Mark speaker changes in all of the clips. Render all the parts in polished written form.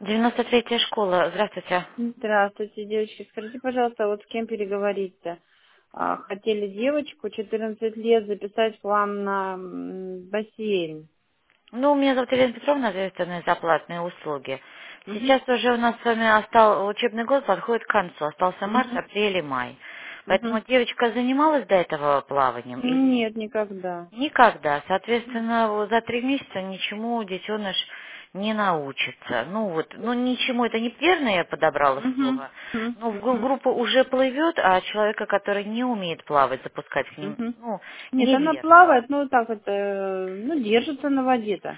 Speaker 1: 93-я школа. Здравствуйте.
Speaker 2: Здравствуйте, девочки. Скажите, пожалуйста, вот с кем переговорить-то? Хотели девочку 14 лет записать к вам на бассейн.
Speaker 1: Ну, меня зовут Елена Петровна, ответственная за платные услуги.
Speaker 2: Угу.
Speaker 1: Сейчас уже у нас с вами учебный год подходит к концу. Остался март,
Speaker 2: Угу.
Speaker 1: апрель и май.
Speaker 2: Угу.
Speaker 1: Поэтому девочка занималась до этого плаванием или
Speaker 2: Нет, никогда.
Speaker 1: никогда. Соответственно, вот за 3 месяца ничему детеныш не научится. Ну вот, ну ничему, это неверно я подобрала
Speaker 2: Угу.
Speaker 1: слово. Но в
Speaker 2: Угу.
Speaker 1: группа уже плывет, а человека, который не умеет плавать, запускать к ним,
Speaker 2: Угу.
Speaker 1: ну,
Speaker 2: Нет, она
Speaker 1: неверно.
Speaker 2: плавает, ну так вот, ну, держится на воде-то.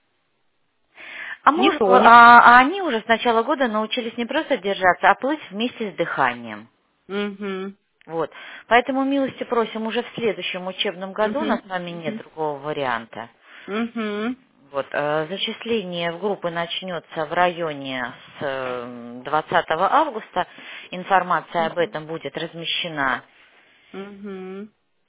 Speaker 1: А,
Speaker 2: Не тонет.
Speaker 1: а они уже с начала года научились не просто держаться, а плыть вместе с дыханием.
Speaker 2: Угу.
Speaker 1: Вот. Поэтому милости просим уже в следующем учебном году, у
Speaker 2: Угу.
Speaker 1: нас с вами нет
Speaker 2: Угу.
Speaker 1: другого варианта.
Speaker 2: Угу.
Speaker 1: Вот, зачисление в группы начнется в районе с 20 августа. Информация об этом будет размещена
Speaker 2: Угу.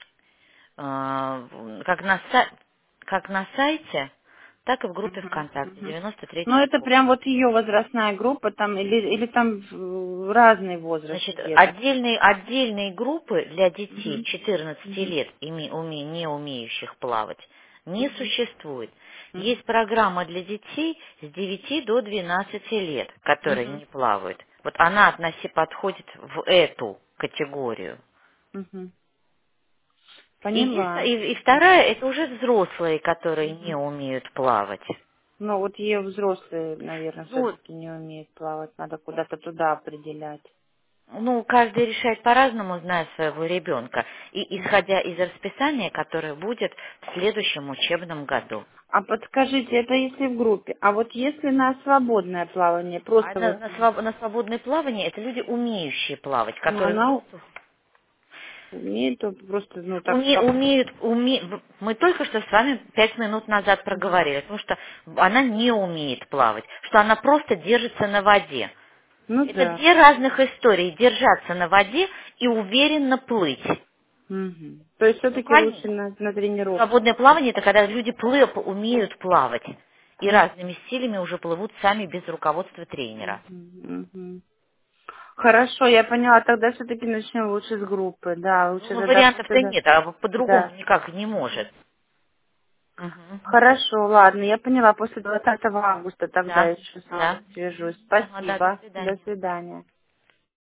Speaker 1: как как на сайте, так и в группе
Speaker 2: Мгм,
Speaker 1: ВКонтакте
Speaker 2: мгм.
Speaker 1: 93-я
Speaker 2: Ну, это
Speaker 1: школа.
Speaker 2: прям вот ее возрастная группа там, или там разный возраст
Speaker 1: Значит,
Speaker 2: деток.
Speaker 1: отдельные группы для детей
Speaker 2: Мгм,
Speaker 1: 14
Speaker 2: мгм,
Speaker 1: лет, не умеющих плавать, не
Speaker 2: мгм,
Speaker 1: существует.
Speaker 2: мгм,
Speaker 1: Есть программа для детей с 9 до 12 лет, которые
Speaker 2: мгм,
Speaker 1: не плавают. Вот она подходит в эту категорию.
Speaker 2: мгм.
Speaker 1: Единственное,
Speaker 2: Поняла.
Speaker 1: и вторая, это уже взрослые, которые не
Speaker 2: Мгм.
Speaker 1: умеют плавать.
Speaker 2: Ну, вот ее взрослые, наверное,
Speaker 1: Ну,
Speaker 2: все-таки не умеют плавать. Надо куда-то туда определять.
Speaker 1: ну, каждый решает по-разному, зная своего ребенка, и исходя из расписания, которое будет в следующем учебном году.
Speaker 2: А подскажите, это если в группе. А вот если на свободное плавание,
Speaker 1: А
Speaker 2: просто вот,
Speaker 1: на свободное плавание это люди, умеющие плавать,
Speaker 2: ну,
Speaker 1: которые
Speaker 2: она
Speaker 1: просто
Speaker 2: умеет, то просто, ну, так,
Speaker 1: мы только что с вами 5 минут назад
Speaker 2: Мгм.
Speaker 1: проговорили, потому что она не умеет плавать, что она просто держится на воде.
Speaker 2: Ну,
Speaker 1: Это
Speaker 2: да.
Speaker 1: две разных истории, держаться на воде и уверенно плыть.
Speaker 2: Мгм. То есть
Speaker 1: Ну,
Speaker 2: все-таки лучше
Speaker 1: конечно.
Speaker 2: на тренировку.
Speaker 1: Свободное плавание – это когда люди умеют плавать и
Speaker 2: Мгм.
Speaker 1: разными стилями уже плывут сами без руководства тренера.
Speaker 2: Мгм. Мгм. Хорошо, я поняла. Тогда все-таки начнем лучше с группы. Да, лучше
Speaker 1: Ну,
Speaker 2: тогда
Speaker 1: вариантов-то
Speaker 2: туда.
Speaker 1: нет, а по-другому
Speaker 2: Да.
Speaker 1: никак не может. Мгм.
Speaker 2: Хорошо, ладно, я поняла. После 20 августа тогда
Speaker 1: Да,
Speaker 2: еще с вами
Speaker 1: да.
Speaker 2: свяжусь.
Speaker 1: Ага, да, до
Speaker 2: Спасибо. До
Speaker 1: свидания.
Speaker 2: свидания.